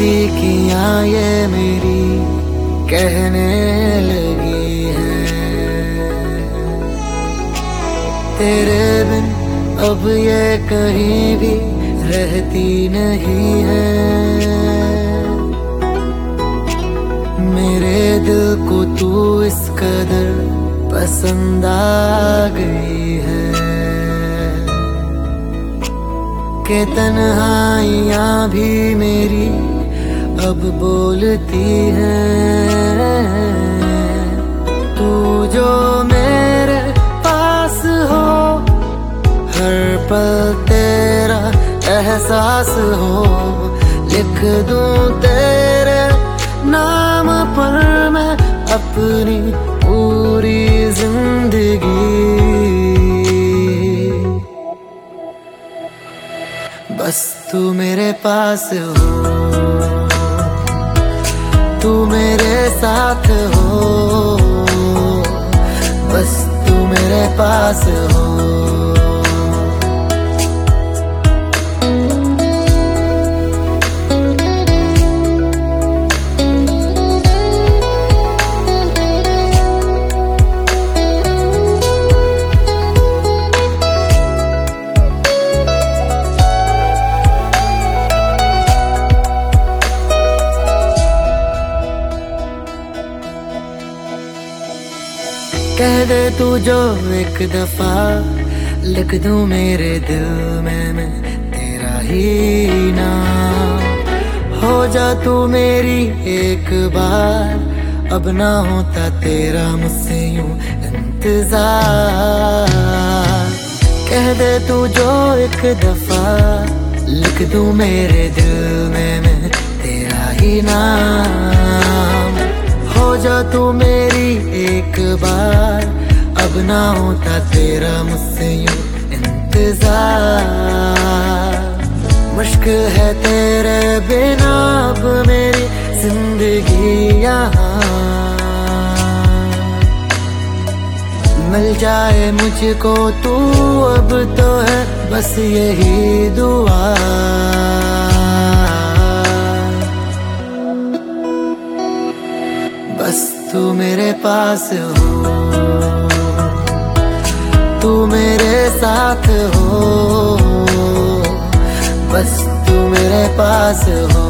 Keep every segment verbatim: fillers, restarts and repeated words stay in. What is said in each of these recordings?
नजदीकियां ये मेरी कहने लगी है, तेरे बिन अब ये कहीं भी रहती नहीं है। मेरे दिल को तू इस कदर पसंद आ गई है कि तन्हाइयां भी मेरी अब बोलती हैं। तू जो मेरे पास हो, हर पल तेरा एहसास हो, लिख दूं तेरे नाम पर मैं अपनी पूरी जिंदगी। बस तू मेरे पास हो, तू मेरे साथ हो, बस तू मेरे पास हो। कह दे तू जो एक दफा, लिख दूं मेरे दिल में मैं तेरा ही नाम। हो जा तू मेरी एक बार, अब ना होता तेरा मुझसे यूं इंतजार। कह दे तू जो एक दफा, लिख दूं मेरे दिल में मैं तेरा ही नाम। हो जा तू मेरी एक बार, अब ना होता तेरा मुझसे यूं इंतजार। मुश्किल है तेरे बिना अब मेरी जिंदगी यहाँ। मिल जाए मुझको तू अब तो है बस यही दुआ। बस तू मेरे पास हो, तू मेरे साथ हो, बस तू मेरे पास हो,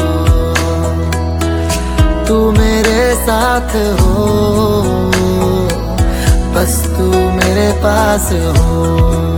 तू मेरे साथ हो, बस तू मेरे पास हो।